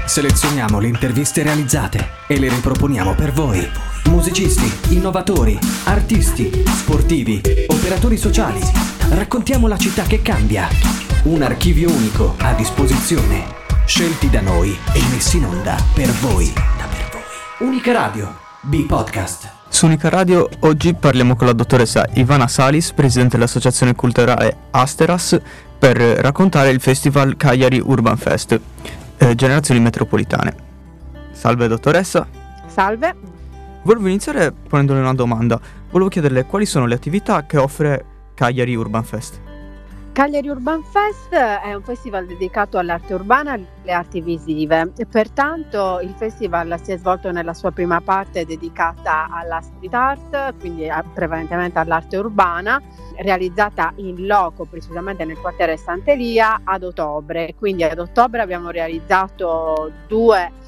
Selezioniamo le interviste realizzate e le riproponiamo per voi. Musicisti, innovatori, artisti, sportivi, operatori sociali. Raccontiamo la città che cambia. Un archivio unico a disposizione. Scelti da noi e messi in onda per voi. Unica Radio, B-Podcast. Su Unica Radio oggi parliamo con la dottoressa Ivana Salis, presidente dell'associazione culturale Asteras, per raccontare il festival Cagliari Urban Fest, Generazioni Metropolitane. Salve dottoressa. Salve. Volevo iniziare ponendole una domanda. Volevo chiederle quali sono le attività che offre Cagliari Urban Fest. Cagliari Urban Fest è un festival dedicato all'arte urbana e alle arti visive. Pertanto il festival si è svolto nella sua prima parte dedicata alla street art, quindi prevalentemente all'arte urbana, realizzata in loco, precisamente nel quartiere Sant'Elia, ad ottobre. Quindi ad ottobre abbiamo realizzato due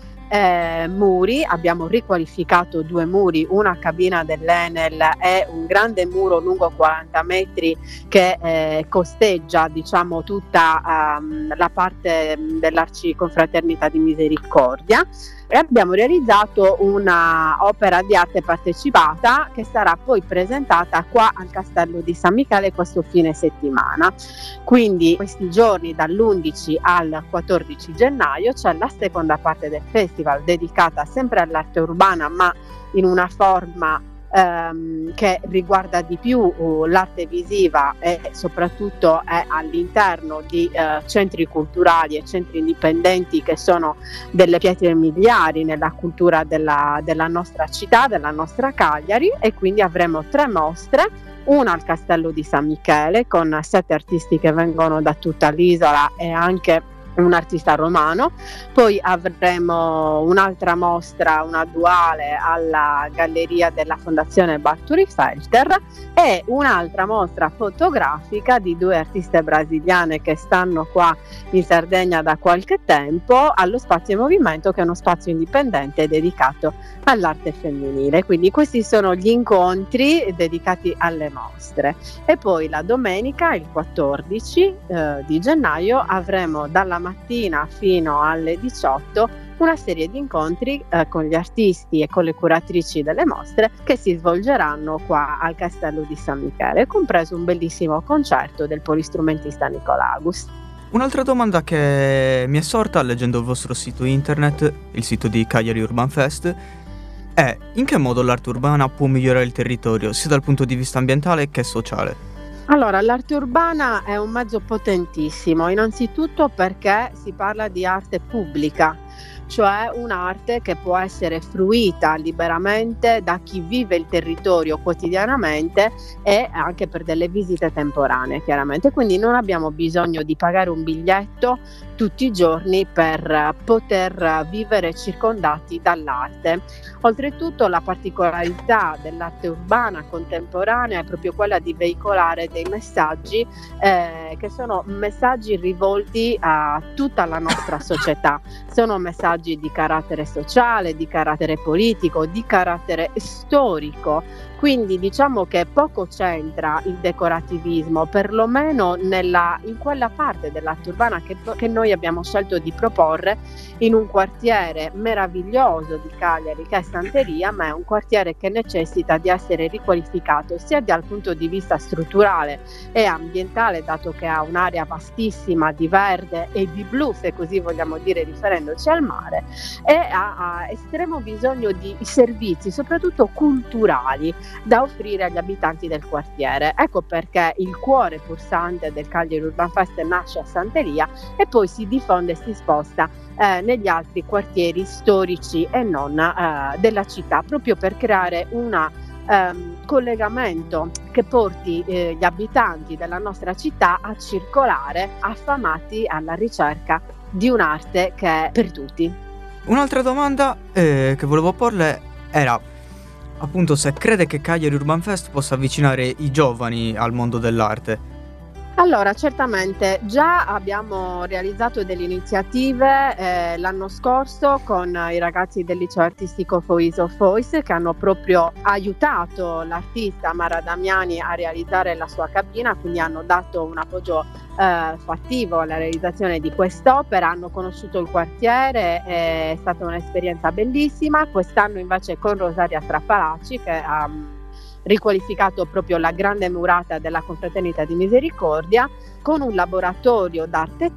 muri, abbiamo riqualificato due muri, una cabina dell'Enel e un grande muro lungo 40 metri che costeggia, diciamo, tutta la parte dell'Arciconfraternita di Misericordia, e abbiamo realizzato una opera di arte partecipata che sarà poi presentata qua al Castello di San Michele questo fine settimana. Quindi questi giorni dall'11 al 14 gennaio c'è la seconda parte del festival dedicata sempre all'arte urbana, ma in una forma che riguarda di più l'arte visiva e soprattutto è all'interno di centri culturali e centri indipendenti che sono delle pietre miliari nella cultura della nostra città, della nostra Cagliari, e quindi avremo 3 mostre. Una al Castello di San Michele con 7 artisti che vengono da tutta l'isola e anche un artista romano. Poi avremo un'altra mostra, una duale alla galleria della Fondazione Barturi Felter, e un'altra mostra fotografica di 2 artiste brasiliane che stanno qua in Sardegna da qualche tempo allo Spazio in Movimento, che è uno spazio indipendente dedicato all'arte femminile. Quindi questi sono gli incontri dedicati alle mostre. E poi la domenica, il 14 di gennaio, avremo dalla mattina fino alle 18 una serie di incontri con gli artisti e con le curatrici delle mostre che si svolgeranno qua al Castello di San Michele, compreso un bellissimo concerto del polistrumentista Nicolagus. Un'altra domanda che mi è sorta leggendo il vostro sito internet, il sito di Cagliari Urban Fest, è: in che modo l'arte urbana può migliorare il territorio, sia dal punto di vista ambientale che sociale? Allora, l'arte urbana è un mezzo potentissimo, innanzitutto perché si parla di arte pubblica, cioè un'arte che può essere fruita liberamente da chi vive il territorio quotidianamente e anche per delle visite temporanee, chiaramente. Quindi non abbiamo bisogno di pagare un biglietto tutti i giorni per poter vivere circondati dall'arte. Oltretutto la particolarità dell'arte urbana contemporanea è proprio quella di veicolare dei messaggi che sono messaggi rivolti a tutta la nostra società. Sono messaggi di carattere sociale, di carattere politico, di carattere storico. Quindi diciamo che poco c'entra il decorativismo, perlomeno in quella parte dell'arte urbana che noi abbiamo scelto di proporre in un quartiere meraviglioso di Cagliari che è Sant'Elia, ma è un quartiere che necessita di essere riqualificato sia dal punto di vista strutturale e ambientale, dato che ha un'area vastissima di verde e di blu, se così vogliamo dire, riferendoci al mare, e ha estremo bisogno di servizi, soprattutto culturali, da offrire agli abitanti del quartiere. Ecco perché il cuore pulsante del Cagliari Urban Fest nasce a Sant'Elia e poi si diffonde e si sposta negli altri quartieri storici e non della città, proprio per creare un collegamento che porti gli abitanti della nostra città a circolare affamati alla ricerca di un'arte che è per tutti. Un'altra domanda che volevo porle era appunto se crede che Cagliari Urban Fest possa avvicinare i giovani al mondo dell'arte. Allora, certamente già abbiamo realizzato delle iniziative l'anno scorso con i ragazzi del liceo artistico Voice of Voice, che hanno proprio aiutato l'artista Mara Damiani a realizzare la sua cabina, quindi hanno dato un appoggio fattivo alla realizzazione di quest'opera, hanno conosciuto il quartiere, è stata un'esperienza bellissima. Quest'anno invece con Rosaria Strappalacci, che ha riqualificato proprio la grande murata della Confraternita di Misericordia, con un laboratorio d'arte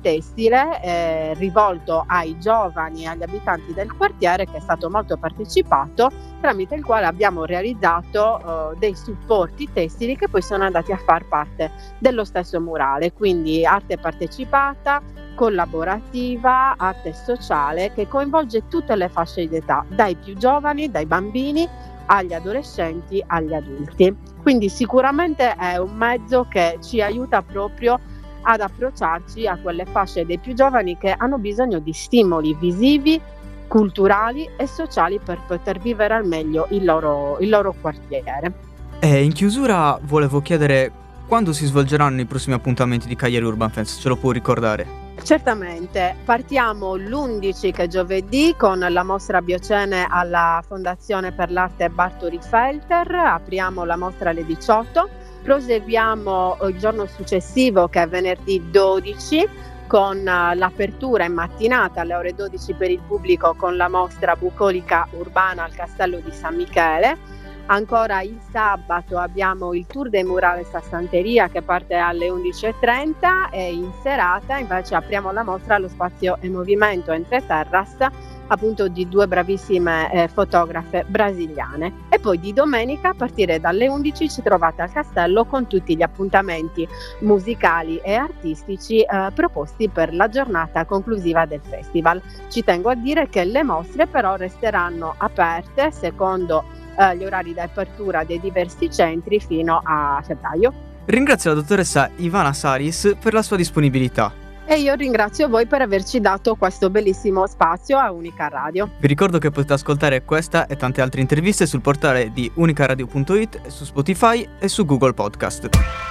tessile rivolto ai giovani e agli abitanti del quartiere, che è stato molto partecipato, tramite il quale abbiamo realizzato dei supporti tessili che poi sono andati a far parte dello stesso murale. Quindi arte partecipata, collaborativa, arte sociale, che coinvolge tutte le fasce di età, dai più giovani, dai bambini agli adolescenti, agli adulti. Quindi sicuramente è un mezzo che ci aiuta proprio ad approcciarci a quelle fasce dei più giovani che hanno bisogno di stimoli visivi, culturali e sociali per poter vivere al meglio il loro quartiere. E in chiusura volevo chiedere quando si svolgeranno i prossimi appuntamenti di Cagliari Urban Fest, ce lo può ricordare? Certamente, partiamo l'11 che è giovedì con la mostra Biocene alla Fondazione per l'Arte Bartoli Felter, apriamo la mostra alle 18, proseguiamo il giorno successivo che è venerdì 12 con l'apertura in mattinata alle ore 12 per il pubblico con la mostra Bucolica Urbana al Castello di San Michele. Ancora il sabato abbiamo il Tour dei Murales a Santeria che parte alle 11:30 e in serata invece apriamo la mostra allo spazio e movimento Entre Terras, appunto di due bravissime fotografe brasiliane. E poi di domenica a partire dalle 11 ci trovate al castello con tutti gli appuntamenti musicali e artistici proposti per la giornata conclusiva del festival. Ci tengo a dire che le mostre però resteranno aperte secondo gli orari di apertura dei diversi centri fino a febbraio. Ringrazio la dottoressa Ivana Salis per la sua disponibilità. E io ringrazio voi per averci dato questo bellissimo spazio a Unica Radio. Vi ricordo che potete ascoltare questa e tante altre interviste sul portale di unicaradio.it, su Spotify e su Google Podcast.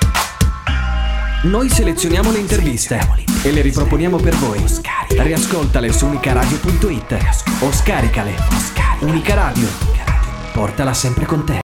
Noi selezioniamo le interviste e le riproponiamo per voi. Riascoltale su unicaradio.it o scaricale. Unica Radio. Portala sempre con te.